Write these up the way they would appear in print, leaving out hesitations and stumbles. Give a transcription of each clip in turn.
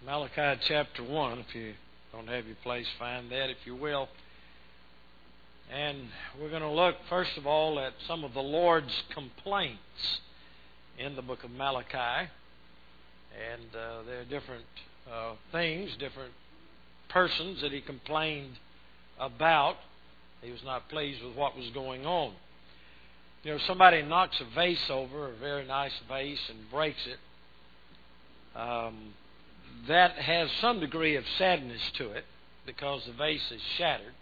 Malachi chapter 1, if you don't have your place, find that if you will. And we're going to look, first of all, at some of the Lord's complaints in the book of Malachi. And there are different things, different persons that he complained about. He was not pleased with what was going on. You know, somebody knocks a vase over, a very nice vase, and breaks it. That has some degree of sadness to it because the vase is shattered.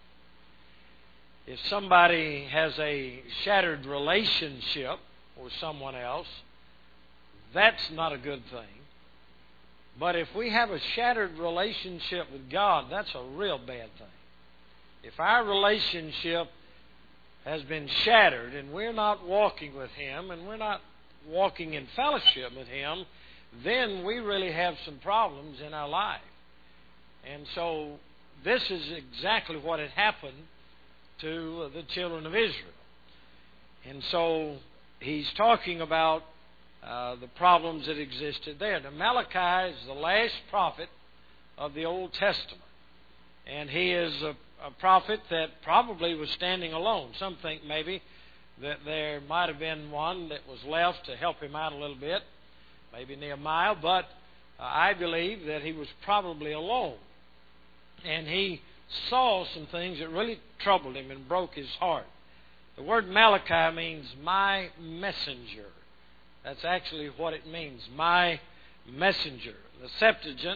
If somebody has a shattered relationship with someone else, that's not a good thing. But if we have a shattered relationship with God, that's a real bad thing. If our relationship has been shattered and we're not walking with Him and we're not walking in fellowship with Him, then we really have some problems in our life. And so this is exactly what had happened to the children of Israel. And so he's talking about the problems that existed there. Now, Malachi is the last prophet of the Old Testament. And he is a prophet that probably was standing alone. Some think maybe that there might have been one that was left to help him out a little bit, maybe Nehemiah, but I believe that he was probably alone. And he saw some things that really troubled him and broke his heart. The word Malachi means my messenger. That's actually what it means, my messenger. The Septuagint,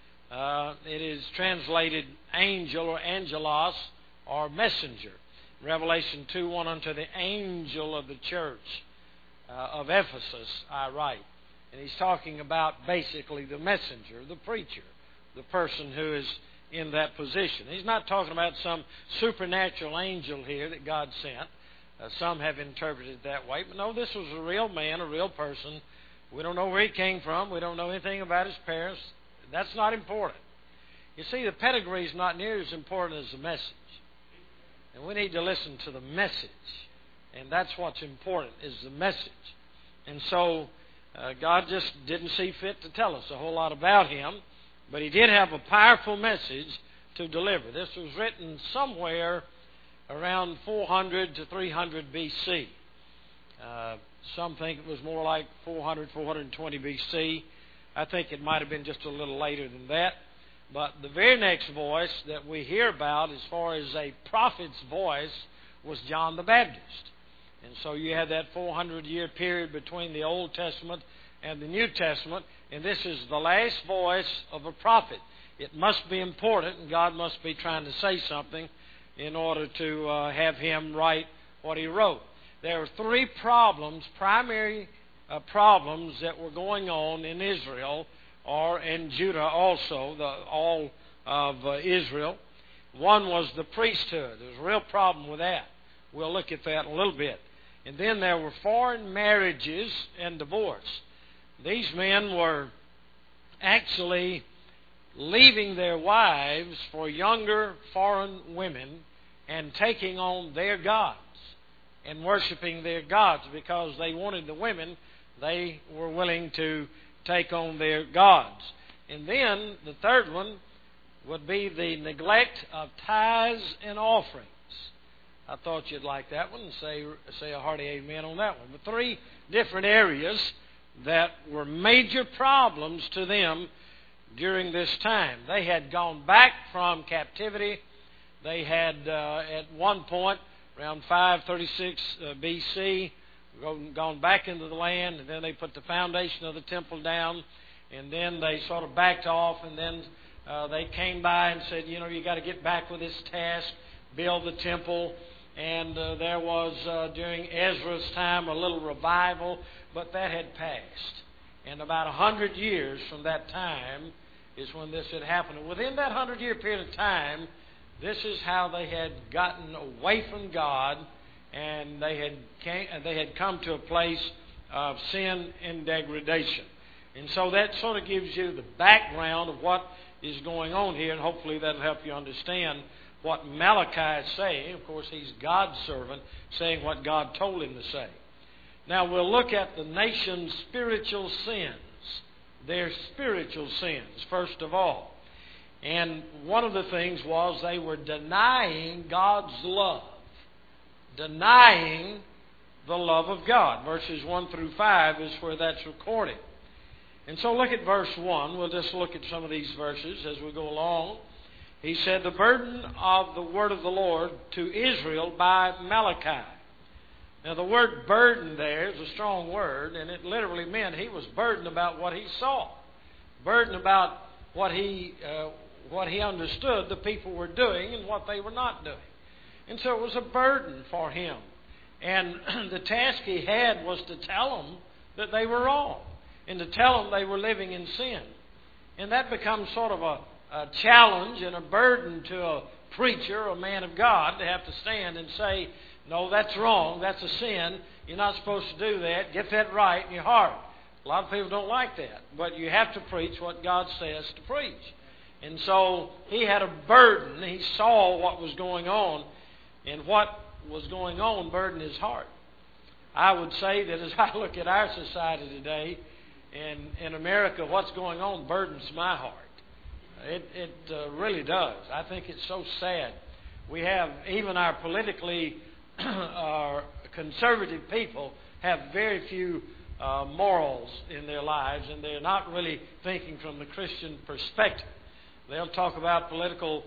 it is translated angel or angelos or messenger. Revelation 2:1, unto the angel of the church of Ephesus I write. And he's talking about basically the messenger, the preacher, the person who is in that position. He's not talking about some supernatural angel here that God sent. Some have interpreted it that way. But no, this was a real man, a real person. We don't know where he came from. We don't know anything about his parents. That's not important. You see, the pedigree is not near as important as the message. And we need to listen to the message. And that's what's important, is the message. And so God just didn't see fit to tell us a whole lot about him, but he did have a powerful message to deliver. This was written somewhere around 400 to 300 BC. Some think it was more like 400, 420 BC. I think it might have been just a little later than that. But the very next voice that we hear about as far as a prophet's voice was John the Baptist. And so you had that 400-year period between the Old Testament and the New Testament, and this is the last voice of a prophet. It must be important, and God must be trying to say something in order to have him write what he wrote. There are three problems, primary problems that were going on in Israel, or in Judah also, all of Israel. One was the priesthood. There was a real problem with that. We'll look at that in a little bit. And then there were foreign marriages and divorce. These men were actually leaving their wives for younger foreign women and taking on their gods and worshiping their gods because they wanted the women. They were willing to take on their gods. And then the third one would be the neglect of tithes and offerings. I thought you'd like that one and say a hearty amen on that one. But three different areas that were major problems to them during this time. They had gone back from captivity. They had, at one point, around 536 BC, gone back into the land, and then they put the foundation of the temple down, and then they sort of backed off, and then they came by and said, you know, you got to get back with this task, build the temple. And there was, during Ezra's time, a little revival, but that had passed. And about 100 years from that time is when this had happened. And within that 100-year period of time, this is how they had gotten away from God, and they had come to a place of sin and degradation. And so that sort of gives you the background of what is going on here, and hopefully that will help you understand what Malachi is saying. Of course, he's God's servant, saying what God told him to say. Now, we'll look at the nation's spiritual sins their spiritual sins, first of all. And one of the things was they were denying God's love. Denying the love of God. Verses 1 through 5 is where that's recorded. And so look at verse 1. We'll just look at some of these verses as we go along. He said, the burden of the word of the Lord to Israel by Malachi. Now the word burden there is a strong word, and it literally meant he was burdened about what he saw. Burdened about what he understood the people were doing and what they were not doing. And so it was a burden for him. And the task he had was to tell them that they were wrong and to tell them they were living in sin. And that becomes sort of a challenge and a burden to a preacher, a man of God, to have to stand and say, no, that's wrong, that's a sin, you're not supposed to do that, get that right in your heart. A lot of people don't like that, but you have to preach what God says to preach. And so he had a burden. He saw what was going on, and what was going on burdened his heart. I would say that as I look at our society today, and in America, what's going on burdens my heart. It really does. I think it's so sad. We have, even our politically our conservative people have very few morals in their lives, and they're not really thinking from the Christian perspective. They'll talk about political,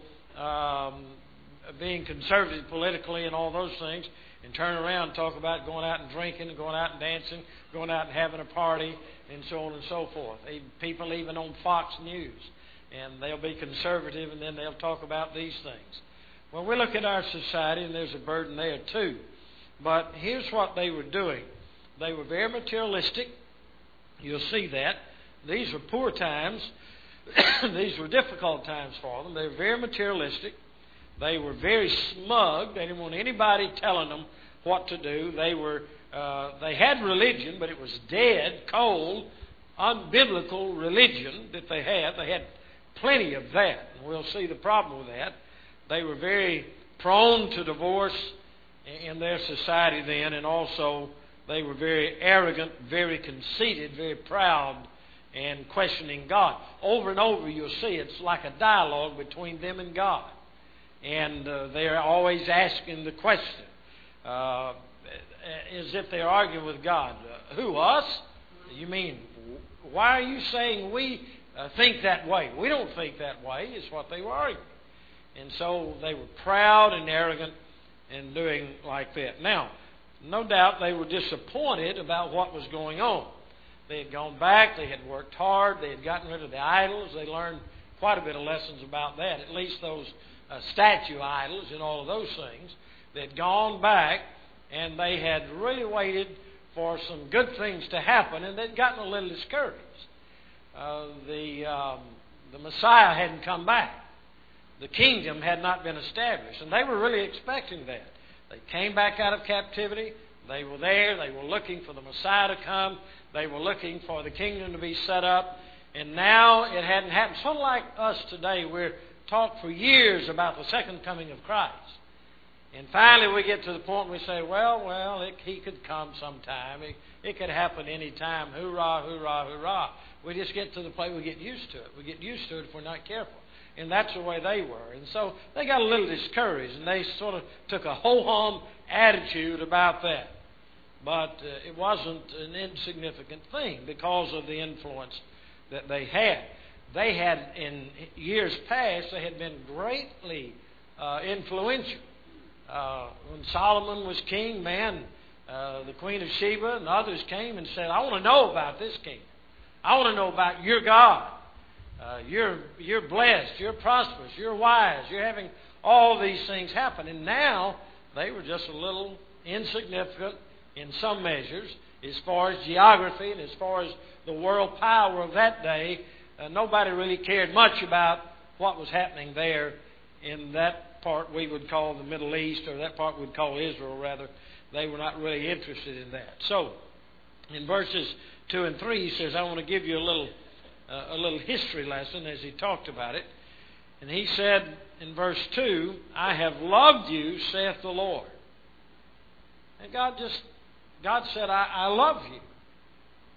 being conservative politically and all those things, and turn around and talk about going out and drinking, and going out and dancing, going out and having a party, and so on and so forth. People even on Fox News, and they'll be conservative, and then they'll talk about these things. Well, we look at our society, and there's a burden there too. But here's what they were doing. They were very materialistic. You'll see that. These were poor times. These were difficult times for them. They were very materialistic. They were very smug. They didn't want anybody telling them what to do. They had religion, but it was dead, cold, unbiblical religion that they had. They had plenty of that. And we'll see the problem with that. They were very prone to divorce in their society then, and also they were very arrogant, very conceited, very proud, and questioning God. Over and over you'll see it's like a dialogue between them and God. And they're always asking the question, as if they're arguing with God. Who, us? You mean, why are you saying we think that way? We don't think that way, is what they were arguing. And so they were proud and arrogant and doing like that. Now, no doubt they were disappointed about what was going on. They had gone back, they had worked hard, they had gotten rid of the idols. They learned quite a bit of lessons about that, at least those statue idols and all of those things. They had gone back, and they had really waited for some good things to happen, and they'd gotten a little discouraged. The Messiah hadn't come back. The kingdom had not been established, and they were really expecting that. They came back out of captivity. They were there. They were looking for the Messiah to come. They were looking for the kingdom to be set up, and now it hadn't happened. Sort of like us today, we're talked for years about the second coming of Christ. And finally we get to the point where we say, well, he could come sometime. It could happen any time. Hoorah, hoorah, hoorah. We just get to the point we get used to it. We get used to it if we're not careful. And that's the way they were. And so they got a little discouraged, and they sort of took a ho-hum attitude about that. But it wasn't an insignificant thing because of the influence that they had. They had, in years past, they had been greatly influential. When Solomon was king, the Queen of Sheba and others came and said, I want to know about this kingdom. I want to know about your God. You're blessed, you're prosperous, you're wise, you're having all these things happen. And now they were just a little insignificant in some measures as far as geography and as far as the world power of that day. Nobody really cared much about what was happening there in that part we would call the Middle East, or that part we'd call Israel rather. They were not really interested in that. So in verses 2 and 3 he says, I want to give you a little history lesson as he talked about it. And he said in verse 2, I have loved you, saith the Lord. And God said, I love you.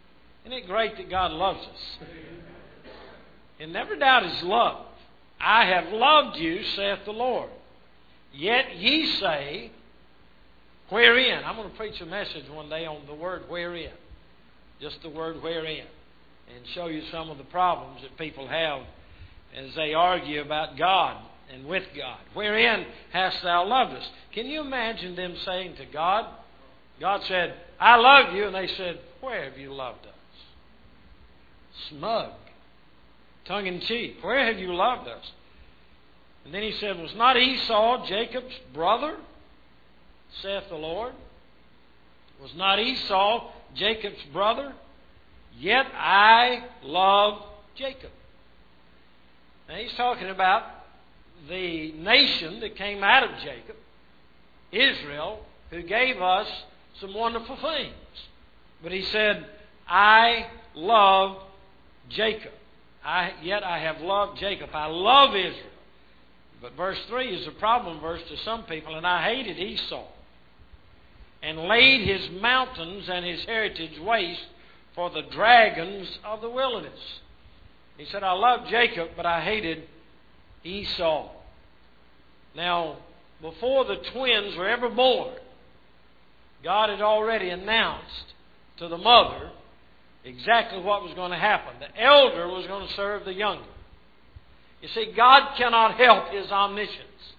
Isn't it great that God loves us? And never doubt His love. I have loved you, saith the Lord. Yet ye say, wherein? I'm going to preach a message one day on the word wherein. Just the word wherein. And show you some of the problems that people have as they argue about God and with God. Wherein hast thou loved us? Can you imagine them saying to God, God said, I love you. And they said, where have you loved us? Smug. Tongue in cheek. Where have you loved us? And then he said, was not Esau Jacob's brother, saith the Lord? Was not Esau Jacob's brother? Yet I love Jacob. Now he's talking about the nation that came out of Jacob, Israel, who gave us some wonderful things. But he said, I love Jacob. Yet I have loved Jacob. I love Israel. But verse 3 is a problem verse to some people. And I hated Esau, and laid his mountains and his heritage waste for the dragons of the wilderness. He said, I loved Jacob, but I hated Esau. Now, before the twins were ever born, God had already announced to the mother exactly what was going to happen. The elder was going to serve the younger. You see, God cannot help His omniscience.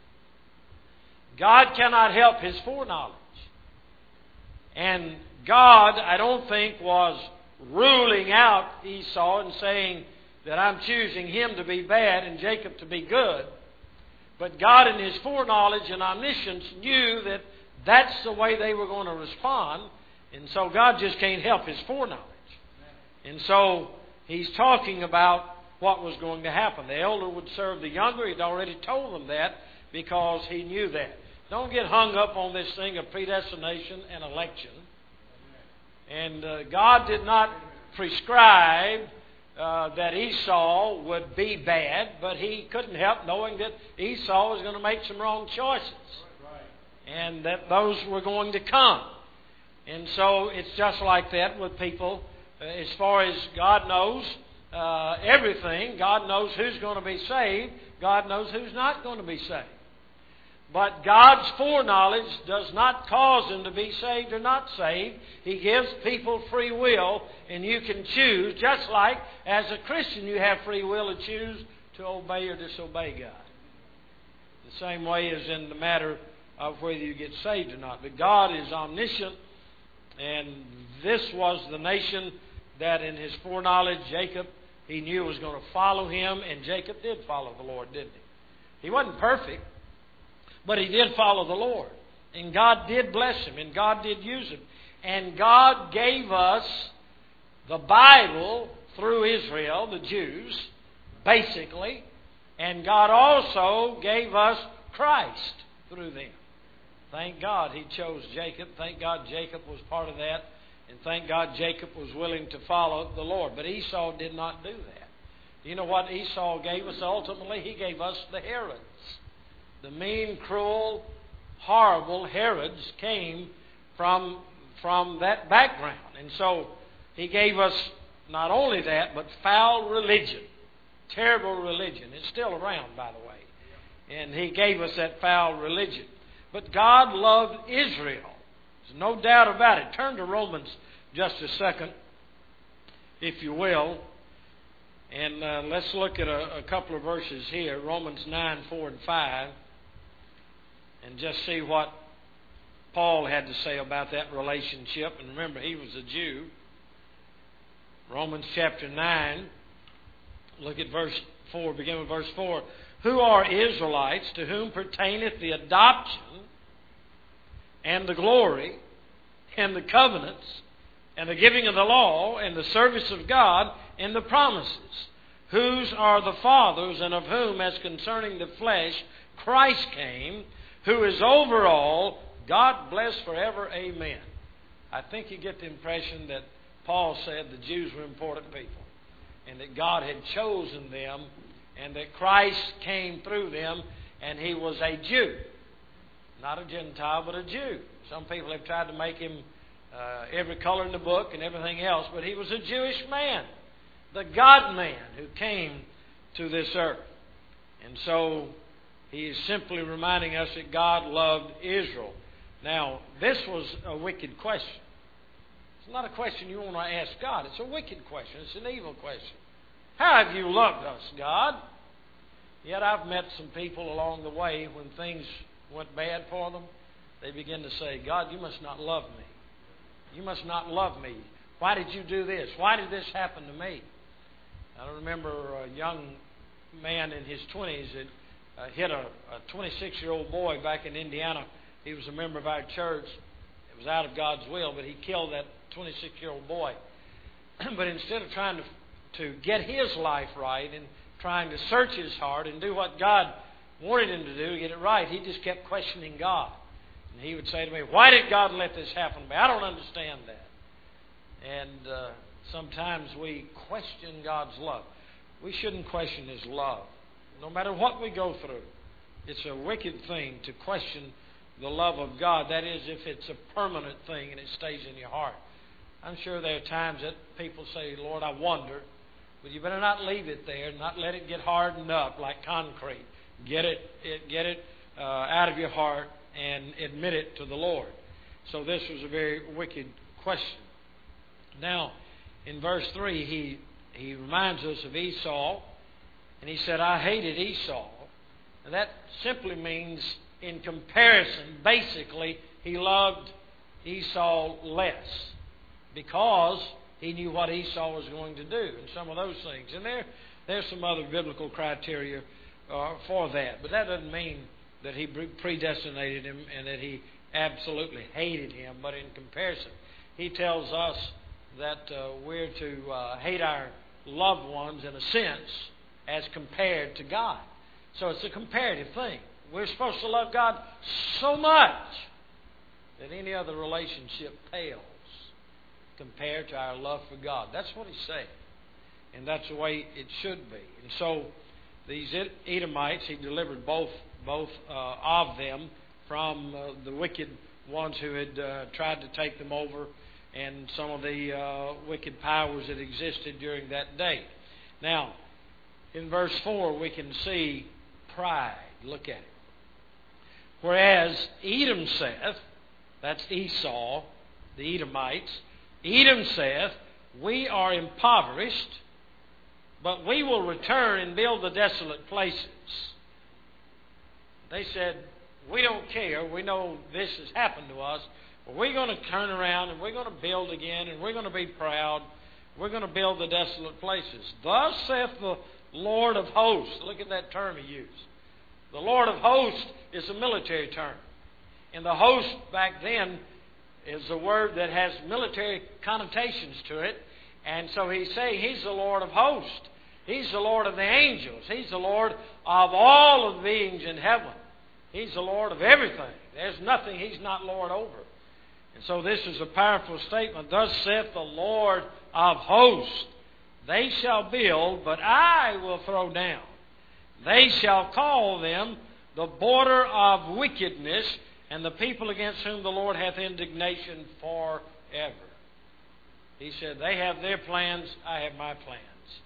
God cannot help His foreknowledge. And God, I don't think, was ruling out Esau and saying that I'm choosing him to be bad and Jacob to be good. But God in His foreknowledge and omniscience knew that that's the way they were going to respond. And so God just can't help His foreknowledge. And so He's talking about what was going to happen. The elder would serve the younger. He'd already told them that because He knew that. Don't get hung up on this thing of predestination and election. And God did not prescribe that Esau would be bad, but He couldn't help knowing that Esau was going to make some wrong choices. And that those were going to come. And so it's just like that with people. As far as God knows everything, God knows who's going to be saved. God knows who's not going to be saved. But God's foreknowledge does not cause them to be saved or not saved. He gives people free will, and you can choose, just like as a Christian you have free will to choose to obey or disobey God. The same way as in the matter of whether you get saved or not. But God is omniscient, and this was the nation that in His foreknowledge Jacob, He knew was going to follow Him, and Jacob did follow the Lord, didn't he? He wasn't perfect, but he did follow the Lord. And God did bless him, and God did use him. And God gave us the Bible through Israel, the Jews, basically. And God also gave us Christ through them. Thank God He chose Jacob. Thank God Jacob was part of that. And thank God Jacob was willing to follow the Lord. But Esau did not do that. Do you know what Esau gave us ultimately? He gave us the Herods. The mean, cruel, horrible Herods came from that background. And so he gave us not only that, but foul religion. Terrible religion. It's still around, by the way. And He gave us that foul religion. But God loved Israel. There's no doubt about it. Turn to Romans just a second, if you will. And let's look at a couple of verses here. Romans 9, 4 and 5. And just see what Paul had to say about that relationship. And remember, he was a Jew. Romans chapter 9. Look at verse 4. Begin with verse 4. Who are Israelites, to whom pertaineth the adoption and the glory and the covenants and the giving of the law and the service of God and the promises, whose are the fathers, and of whom, as concerning the flesh, Christ came, who is over all, God bless forever, amen. I think you get the impression that Paul said the Jews were important people, and that God had chosen them, and that Christ came through them, and He was a Jew. Not a Gentile, but a Jew. Some people have tried to make Him every color in the book and everything else, but he was a Jewish man, the God-man who came to this earth. And so he is simply reminding us that God loved Israel. Now, this was a wicked question. It's not a question you want to ask God. It's a wicked question. It's an evil question. How have you loved us, God? Yet I've met some people along the way when things went bad for them. They begin to say, God, you must not love me. You must not love me. Why did you do this? Why did this happen to me? I remember a young man in his 20s that hit a 26-year-old boy back in Indiana. He was a member of our church. It was out of God's will, but he killed that 26-year-old boy. But instead of trying to get his life right and trying to search his heart and do what God wanted him to do to get it right, he just kept questioning God. And he would say to me, why did God let this happen to me? I don't understand that. And sometimes we question God's love. We shouldn't question His love. No matter what we go through, it's a wicked thing to question the love of God. That is, if it's a permanent thing and it stays in your heart. I'm sure there are times that people say, Lord, I wonder. But you better not leave it there, not let it get hardened up like concrete. Get it out of your heart and admit it to the Lord. So this was a very wicked question. Now, in verse 3, he reminds us of Esau, and he said, I hated Esau. And that simply means, in comparison, basically, he loved Esau less because he knew what Esau was going to do and some of those things. And there's some other biblical criteria for that. But that doesn't mean that he predestinated him and that he absolutely hated him. But in comparison, he tells us that we're to hate our loved ones in a sense as compared to God. So it's a comparative thing. We're supposed to love God so much that any other relationship pales compared to our love for God. That's what he's saying. And that's the way it should be. And so these Edomites, he delivered both of them from the wicked ones who had tried to take them over and some of the wicked powers that existed during that day. Now, in verse 4, we can see pride. Look at it. Whereas Edom saith, that's Esau, the Edomites, Edom saith, we are impoverished, but we will return and build the desolate places. They said, we don't care. We know this has happened to us. But we're going to turn around and we're going to build again and we're going to be proud. We're going to build the desolate places. Thus saith the Lord of hosts. Look at that term he used. The Lord of hosts is a military term. And the host back then is a word that has military connotations to it. And so he's saying he's the Lord of hosts. He's the Lord of the angels. He's the Lord of all of the beings in heaven. He's the Lord of everything. There's nothing He's not Lord over. And so this is a powerful statement. Thus saith the Lord of hosts, they shall build, but I will throw down. They shall call them the border of wickedness, and the people against whom the Lord hath indignation forever. He said, they have their plans, I have my plans.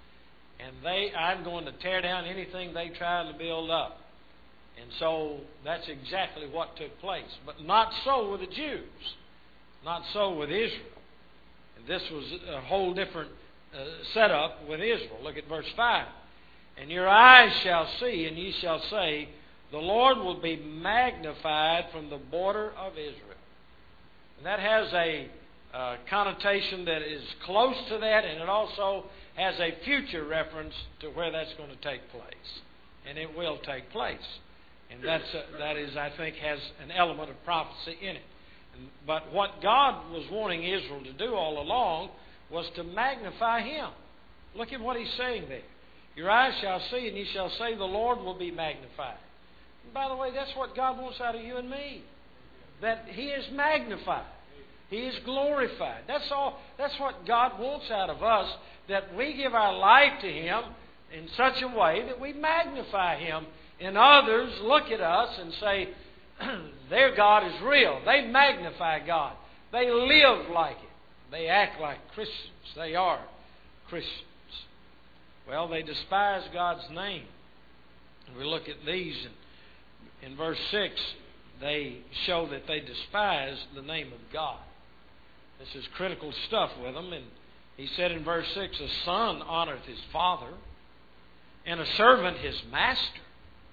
And I'm going to tear down anything they try to build up. And so that's exactly what took place. But not so with the Jews. Not so with Israel. And this was a whole different setup with Israel. Look at verse 5. And your eyes shall see, and ye shall say, the Lord will be magnified from the border of Israel. And that has a connotation that is close to that, and it also has a future reference to where that's going to take place. And it will take place. And that is, I think, has an element of prophecy in it. But what God was wanting Israel to do all along was to magnify Him. Look at what He's saying there. Your eyes shall see, and ye shall say, the Lord will be magnified. And by the way, that's what God wants out of you and me. That He is magnified. He is glorified. That's all. That's what God wants out of us, that we give our life to Him in such a way that we magnify Him. And others look at us and say, their God is real. They magnify God. They live like it. They act like Christians. They are Christians. Well, they despise God's name. We look at these in verse 6. They show that they despise the name of God. This is critical stuff with them. And he said in verse 6, a son honoreth his father, and a servant his master.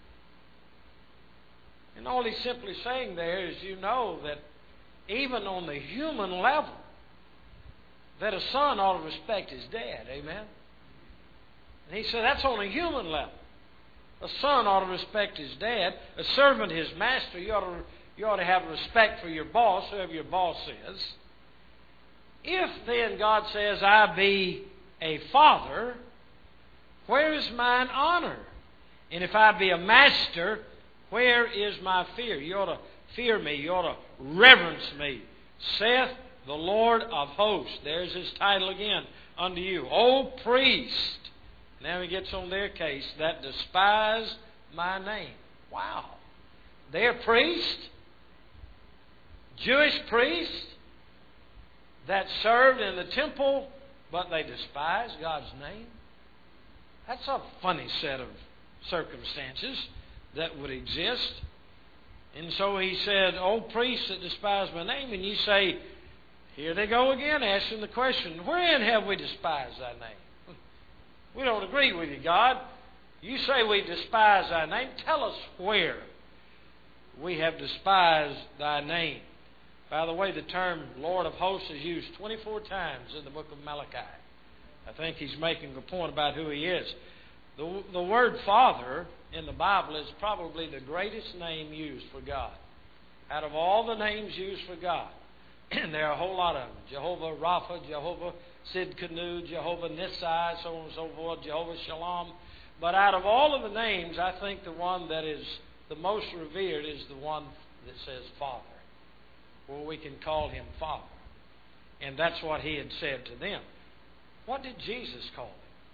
And all he's simply saying there is, you know, that even on the human level, that a son ought to respect his dad. Amen? And he said that's on a human level. A son ought to respect his dad. A servant his master. You ought to have respect for your boss, whoever your boss is. If then God says, I be a father, where is mine honor? And if I be a master, where is my fear? You ought to fear me. You ought to reverence me. Saith the Lord of hosts. There's his title again unto you. O priest. Now he gets on their case. That despise my name. Wow. They're priests. Jewish priests that served in the temple, but they despise God's name. That's a funny set of circumstances that would exist. And so he said, O priests that despise my name. And you say, here they go again, asking the question, wherein have we despised thy name? We don't agree with you, God. You say we despise thy name. Tell us where we have despised thy name. By the way, the term Lord of hosts is used 24 times in the book of Malachi. I think he's making a point about who he is. The word Father in the Bible is probably the greatest name used for God. Out of all the names used for God, and there are a whole lot of them. Jehovah Rapha, Jehovah Sidkenu, Jehovah Nissi, so on and so forth, Jehovah Shalom. But out of all of the names, I think the one that is the most revered is the one that says Father, where we can call him Father. And that's what he had said to them. What did Jesus call him?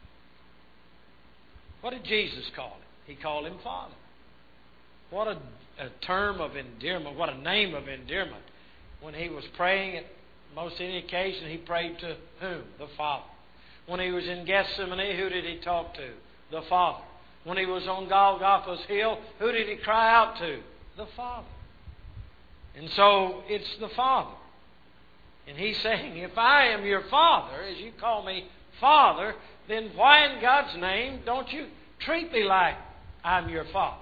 What did Jesus call him? He called him Father. What a term of endearment, what a name of endearment. When he was praying at most any occasion, he prayed to whom? The Father. When he was in Gethsemane, who did he talk to? The Father. When he was on Golgotha's hill, who did he cry out to? The Father. And so it's the Father. And he's saying, if I am your Father, as you call me Father, then why in God's name don't you treat me like I'm your Father?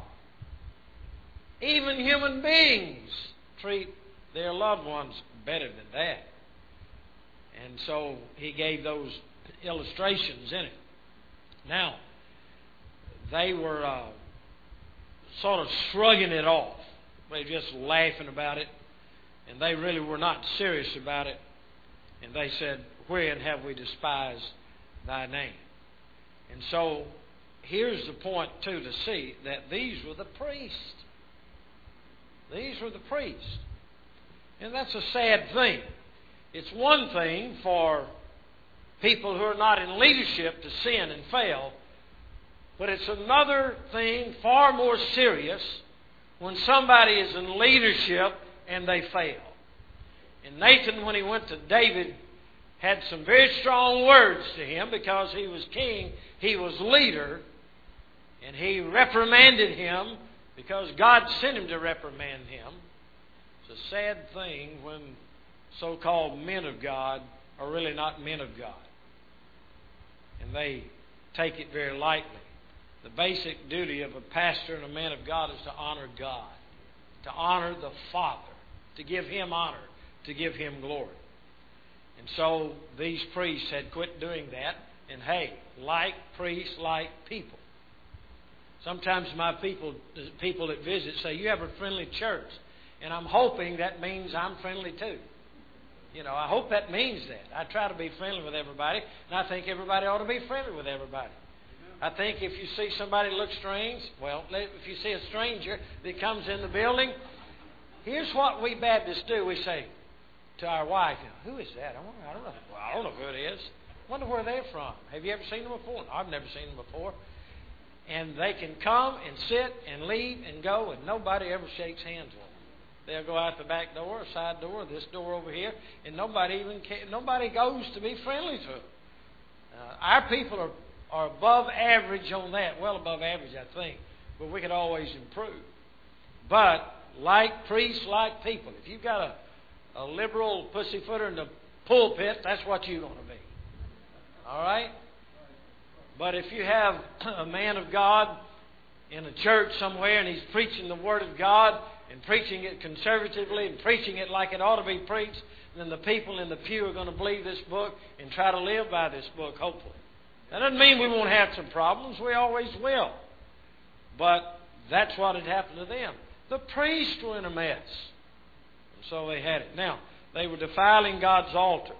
Even human beings treat their loved ones better than that. And so he gave those illustrations in it. Now, they were sort of shrugging it off. They were just laughing about it. And they really were not serious about it. And they said, wherein have we despised thy name? And so here's the point, too, to see that these were the priests. These were the priests. And that's a sad thing. It's one thing for people who are not in leadership to sin and fail, but it's another thing far more serious when somebody is in leadership and they fail. And Nathan, when he went to David, had some very strong words to him because he was king, he was leader, and he reprimanded him because God sent him to reprimand him. It's a sad thing when so-called men of God are really not men of God. And they take it very lightly. The basic duty of a pastor and a man of God is to honor God, to honor the Father, to give him honor, to give him glory. And so these priests had quit doing that. And hey, like priests, like people. Sometimes my people that visit say, you have a friendly church. And I'm hoping that means I'm friendly too. You know, I hope that means that. I try to be friendly with everybody, and I think everybody ought to be friendly with everybody. I think if you see somebody look strange, well, if you see a stranger that comes in the building, here's what we Baptists do. We say to our wife, who is that? I don't know. Well, I don't know who it is. I wonder where they're from. Have you ever seen them before? No, I've never seen them before. And they can come and sit and leave and go, and nobody ever shakes hands with them. They'll go out the back door, side door, this door over here, and nobody goes to be friendly to them. Our people are above average on that, well above average, I think, but we could always improve. But like priests, like people, if you've got a liberal pussyfooter in the pulpit, that's what you're going to be. All right? But if you have a man of God in a church somewhere and he's preaching the Word of God and preaching it conservatively and preaching it like it ought to be preached, then the people in the pew are going to believe this book and try to live by this book, hopefully. That doesn't mean we won't have some problems. We always will. But that's what had happened to them. The priests were in a mess. And so they had it. Now, they were defiling God's altar.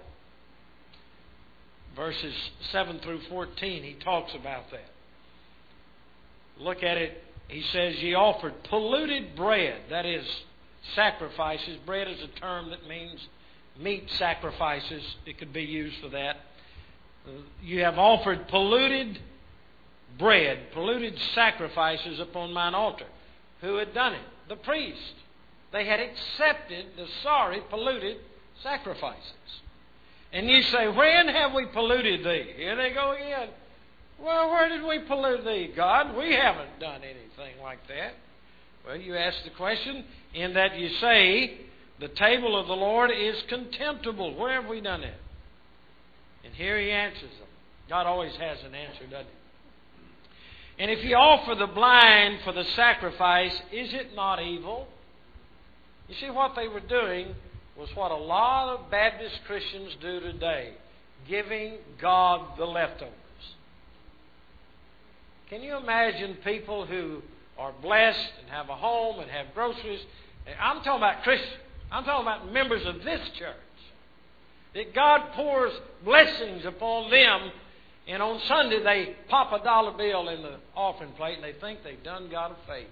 Verses 7 through 14, he talks about that. Look at it. He says, ye offered polluted bread. That is, sacrifices. Bread is a term that means meat sacrifices. It could be used for that. You have offered polluted bread, polluted sacrifices upon mine altar. Who had done it? The priest. They had accepted the sorry, polluted sacrifices. And you say, when have we polluted thee? Here they go again. Well, where did we pollute thee, God? We haven't done anything like that. Well, you ask the question in that you say, the table of the Lord is contemptible. Where have we done it? And here he answers them. God always has an answer, doesn't he? And if you offer the blind for the sacrifice, is it not evil? You see, what they were doing was what a lot of Baptist Christians do today, giving God the leftovers. Can you imagine people who are blessed and have a home and have groceries? I'm talking about Christians. I'm talking about members of this church. That God pours blessings upon them, and on Sunday they pop a dollar bill in the offering plate and they think they've done God a favor.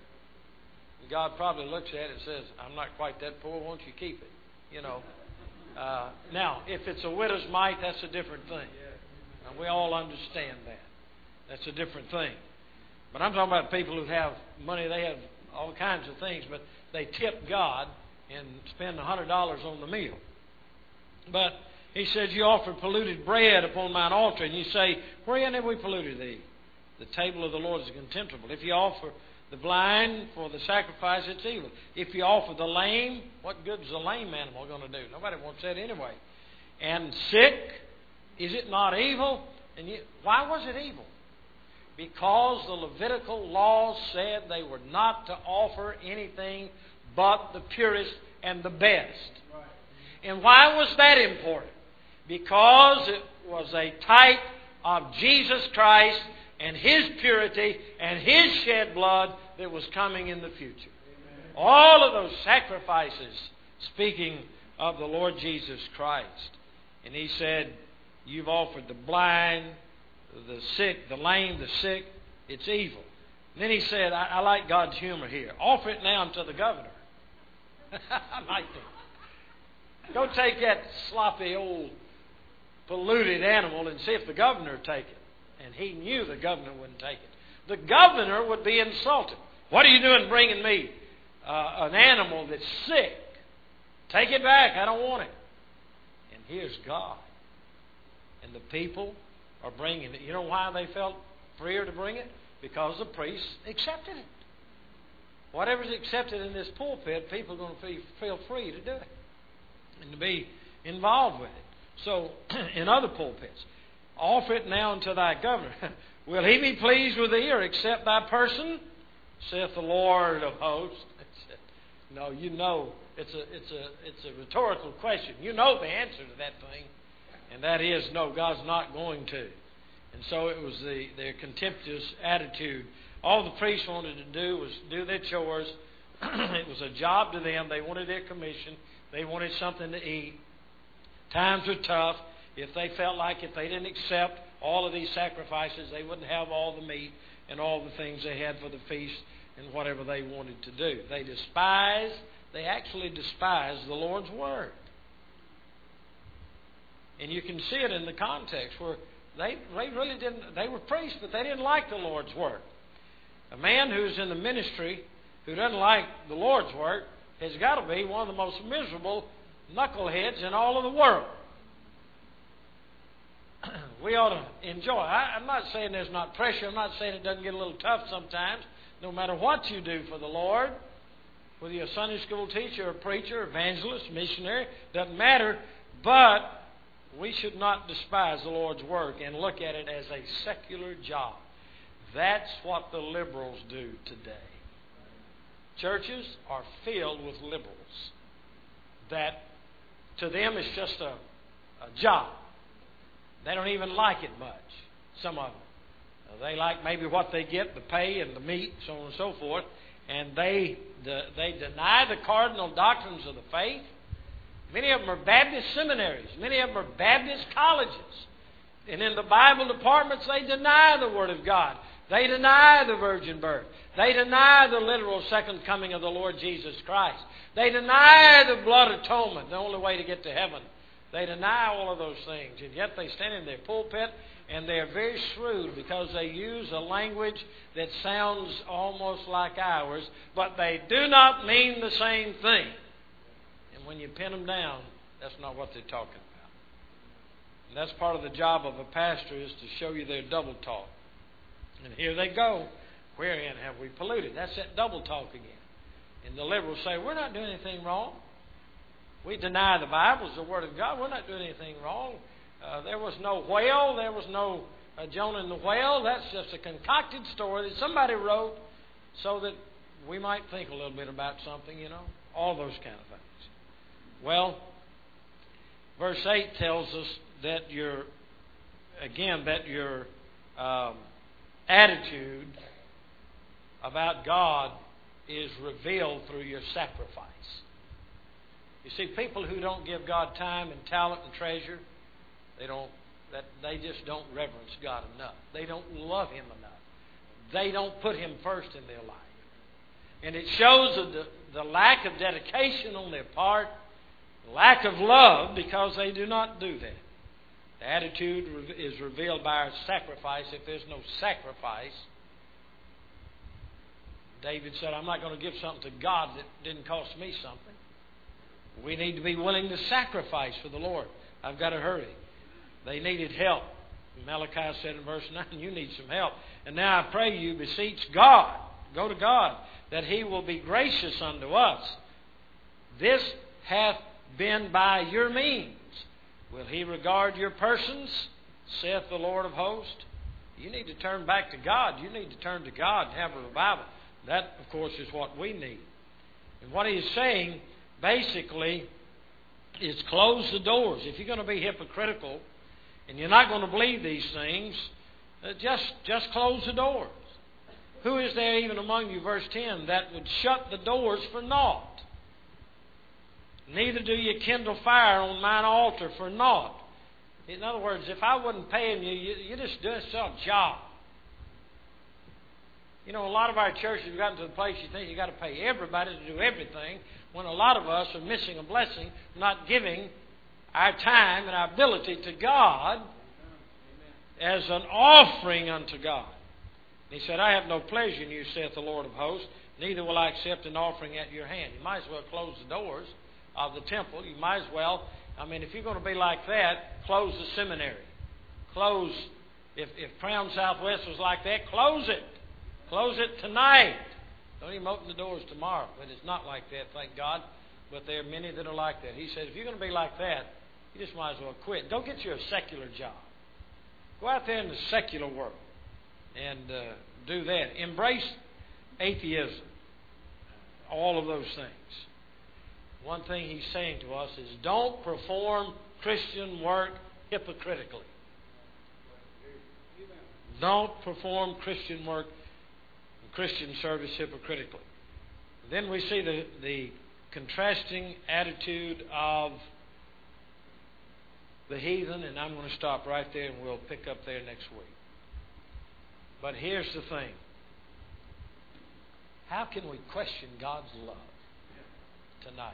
And God probably looks at it and says, I'm not quite that poor, won't you keep it? You know. Now, if it's a widow's mite, that's a different thing. And we all understand that. That's a different thing. But I'm talking about people who have money, they have all kinds of things, but they tip God and spend $100 on the meal. But he says, you offer polluted bread upon mine altar, and you say, wherein have we polluted thee? The table of the Lord is contemptible. If you offer the blind for the sacrifice, it's evil. If you offer the lame, what good is a lame animal going to do? Nobody wants that anyway. And sick, is it not evil? And why was it evil? Because the Levitical laws said they were not to offer anything but the purest and the best. And why was that important? Because it was a type of Jesus Christ and His purity and His shed blood that was coming in the future. Amen. All of those sacrifices speaking of the Lord Jesus Christ. And He said, you've offered the blind, the sick, the lame, the sick. It's evil. And then He said, I like God's humor here. Offer it now unto the governor. I like that. Go take that sloppy old polluted animal and see if the governor would take it. And he knew the governor wouldn't take it. The governor would be insulted. What are you doing bringing me an animal that's sick? Take it back. I don't want it. And here's God. And the people are bringing it. You know why they felt freer to bring it? Because the priests accepted it. Whatever's accepted in this pulpit, people are going to feel free to do it and to be involved with it. So, in other pulpits, offer it now unto thy governor. Will he be pleased with thee or accept thy person? Saith the Lord of hosts. No, you know, it's a rhetorical question. You know the answer to that thing. And that is, no, God's not going to. And so it was their contemptuous attitude. All the priests wanted to do was do their chores. It was a job to them. They wanted their commission. They wanted something to eat. Times were tough. If they felt like if they didn't accept all of these sacrifices, they wouldn't have all the meat and all the things they had for the feast and whatever they wanted to do. They actually despised the Lord's Word. And you can see it in the context where they really didn't, they were priests, but they didn't like the Lord's Word. A man who's in the ministry who doesn't like the Lord's Word has got to be one of the most miserable knuckleheads in all of the world. We ought to enjoy. I'm not saying there's not pressure. I'm not saying it doesn't get a little tough sometimes. No matter what you do for the Lord, whether you're a Sunday school teacher, a preacher, evangelist, missionary, doesn't matter. But we should not despise the Lord's work and look at it as a secular job. That's what the liberals do today. Churches are filled with liberals that to them it's just a job. They don't even like it much, some of them. They like maybe what they get, the pay and the meat, so on and so forth, and they deny the cardinal doctrines of the faith. Many of them are Baptist seminaries. Many of them are Baptist colleges. And in the Bible departments, they deny the Word of God. They deny the virgin birth. They deny the literal second coming of the Lord Jesus Christ. They deny the blood atonement, the only way to get to heaven. They deny all of those things. And yet they stand in their pulpit and they are very shrewd because they use a language that sounds almost like ours, but they do not mean the same thing. And when you pin them down, that's not what they're talking about. And that's part of the job of a pastor, is to show you their double talk. And here they go. Wherein have we polluted? That's that double talk again. And the liberals say, we're not doing anything wrong. We deny the Bible as the Word of God. We're not doing anything wrong. There was no whale. There was no Jonah and the whale. That's just a concocted story that somebody wrote so that we might think a little bit about something, you know. All those kind of things. Well, verse 8 tells us that your attitude about God is revealed through your sacrifice. You see, people who don't give God time and talent and treasure, they just don't reverence God enough. They don't love Him enough. They don't put Him first in their life. And it shows the lack of dedication on their part, lack of love, because they do not do that. The attitude is revealed by our sacrifice. If there's no sacrifice, David said, I'm not going to give something to God that didn't cost me something. We need to be willing to sacrifice for the Lord. I've got to hurry. They needed help. Malachi said in verse 9, you need some help. And now I pray you, beseech God, go to God, that He will be gracious unto us. This hath been by your means. Will He regard your persons, saith the Lord of hosts? You need to turn back to God. You need to turn to God and have a revival. That, of course, is what we need. And what He's saying, basically, is close the doors. If you're going to be hypocritical and you're not going to believe these things, just close the doors. Who is there even among you, verse 10, that would shut the doors for naught? Neither do you kindle fire on mine altar for naught. In other words, if I wasn't paying you, you're just doing some job. You know, a lot of our churches have gotten to the place you think you've got to pay everybody to do everything, when a lot of us are missing a blessing, not giving our time and our ability to God as an offering unto God. And He said, I have no pleasure in you, saith the Lord of hosts, neither will I accept an offering at your hand. You might as well close the doors of the temple. You might as well, if you're going to be like that, close the seminary. Close, if Crown Southwest was like that, close it. Close it tonight. Don't even open the doors tomorrow. But it's not like that, thank God. But there are many that are like that. He said, if you're going to be like that, you just might as well quit. Don't get you a secular job. Go out there in the secular world and do that. Embrace atheism. All of those things. One thing He's saying to us is don't perform Christian work hypocritically. Don't perform Christian work, Christian service hypocritically. Then we see the contrasting attitude of the heathen, and I'm going to stop right there and we'll pick up there next week. But here's the thing. How can we question God's love tonight?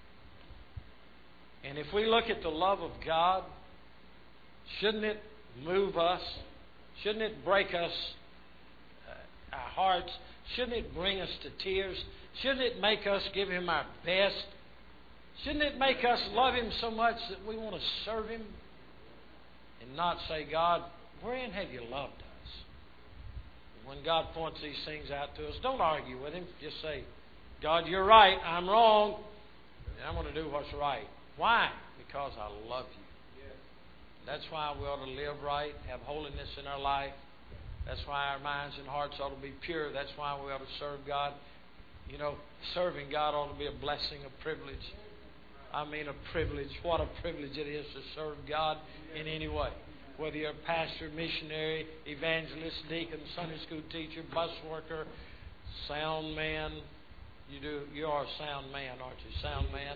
And if we look at the love of God, shouldn't it move us? Shouldn't it break us, our hearts, Shouldn't it bring us to tears? Shouldn't it make us give Him our best? Shouldn't it make us love Him so much that we want to serve Him? And not say, God, wherein have you loved us? And when God points these things out to us, don't argue with Him. Just say, God, you're right. I'm wrong. And I'm going to do what's right. Why? Because I love you. That's why we ought to live right, have holiness in our life. That's why our minds and hearts ought to be pure. That's why we ought to serve God. You know, serving God ought to be a blessing, a privilege. I mean a privilege. What a privilege it is to serve God in any way. Whether you're a pastor, missionary, evangelist, deacon, Sunday school teacher, bus worker, sound man. You are a sound man, aren't you? Sound man.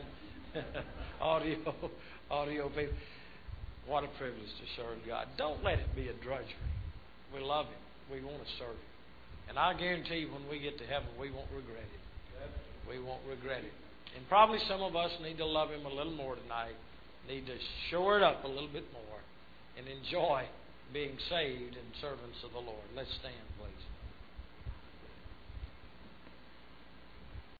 audio people. What a privilege to serve God. Don't let it be a drudgery. We love Him. We want to serve Him. And I guarantee you, when we get to heaven, we won't regret it. We won't regret it. And probably some of us need to love Him a little more tonight. Need to shore it up a little bit more and enjoy being saved and servants of the Lord. Let's stand, please.